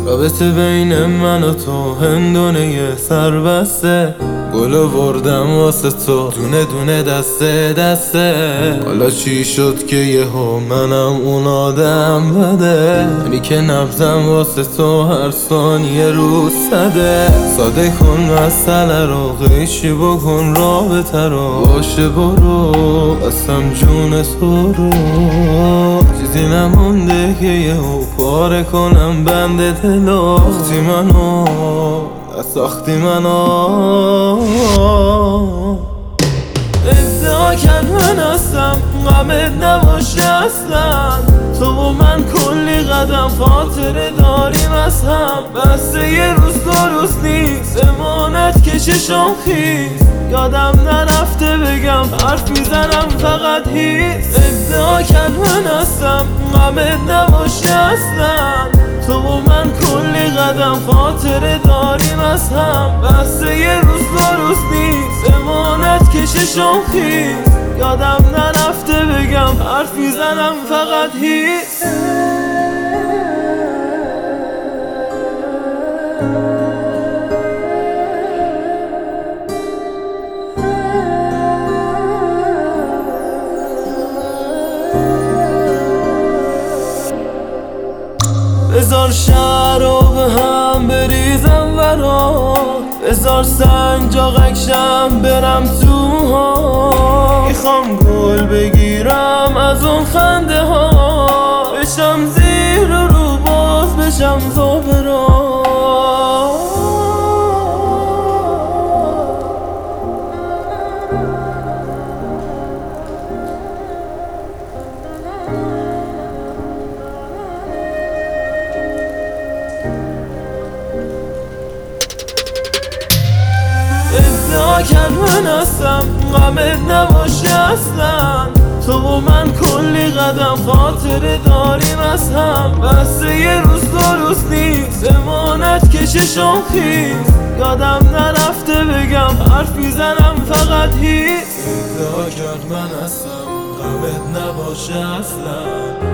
رابطه بین من و تو هندونه یه سربسته، گل آوردم واسه تو دونه دونه دسته دسته. حالا چی شد که یهو منم اون آدم بده، یعنی که نبضم واسه تو هر ثانیه رو صده. ساده کن مسئله رو، قیچی بکن رابطه رو، باشه برو قسم جون تو رو. چیزی نمونده که یهو پاره کنم بند دلو. ساختی منو ساختی منو. ادعا کن من هستم غمت نباشه اصلا، تو و من کلی قدم خاطره داریم از هم. بسته یه روز دو روز نیست امانت که چشام خیز، یادم نرفته بگم حرف میزنم فقط هیس. ادعا کن من هستم غمت نباشه اصلا، تو و من کلی قدم خاطره داریم از هم. بسته یه روز دو روز نیست امانت که چشام خیز، یادم نرفته بگم حرف میزنم فقط هیس. بذار شهر رو به هم بریزم برا، بذار سنجاقک شم برم تو ها. میخوام گل بگیرم از اون خنده ها، بشم زیر رو باز بشم زابرا. ادعا کن من هستم غمت نباشه اصلا، تو و من کلی قدم خاطره داریم از هم. بسته یه روز دو روز نیست امانت که چشام خیز، یادم نرفته بگم حرف میزنم فقط هیس. ادعا کن من هستم غمت نباشه اصلا،